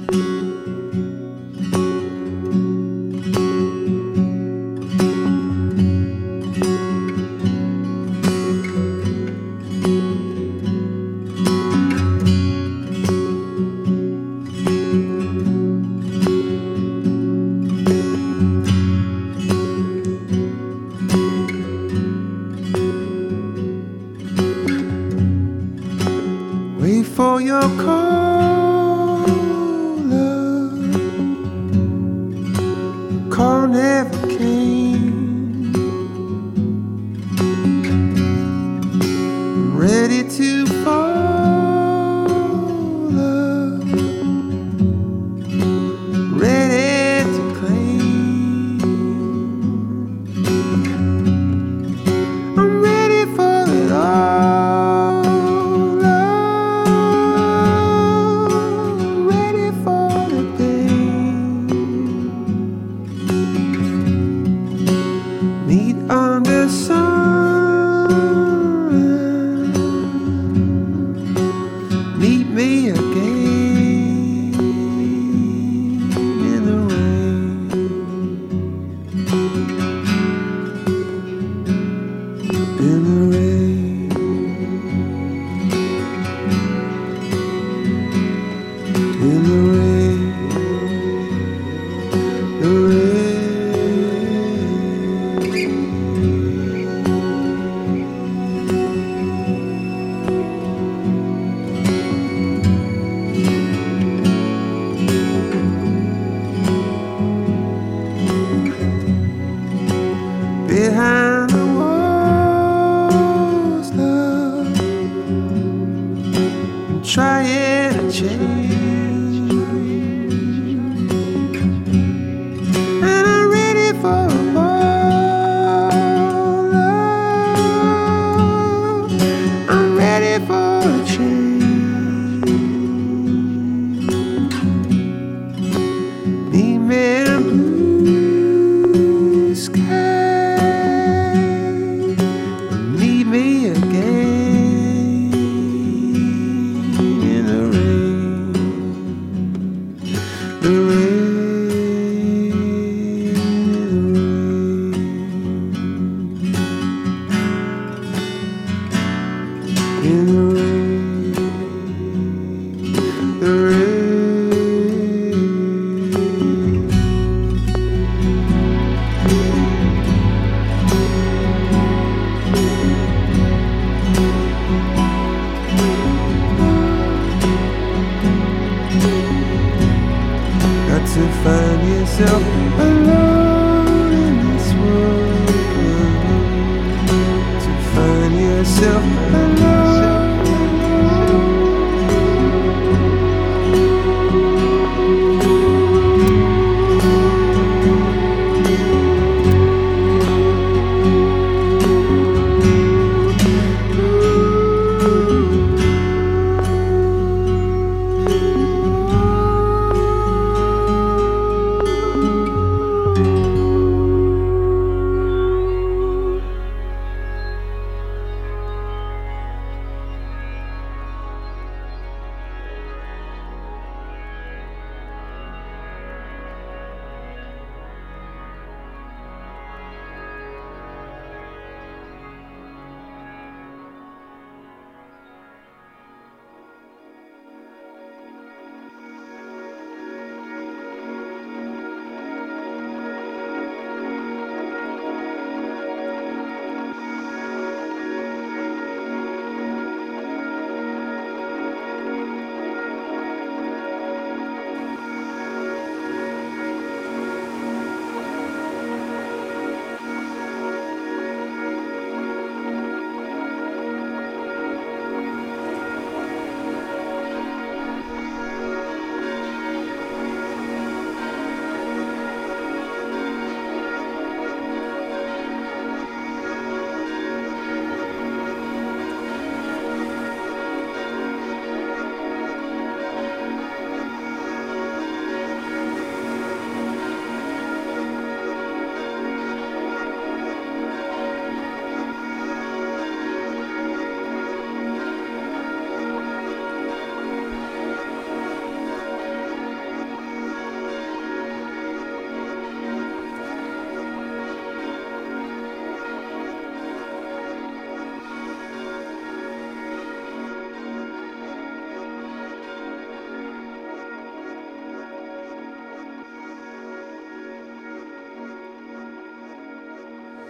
Wait for your call, love. Call never came. I'm ready to fall, love. Ready to claim. I'm ready for it all. Meet under sun, meet me again in the rain, in the rain, in the rain, the rain. Behind the walls, love, I'm trying to change, and I'm ready for a ball, love. I'm ready for a change. Meet me in blue sky. Me again in the rain, the rain, in the rain, the rain. Got to find yourself alone.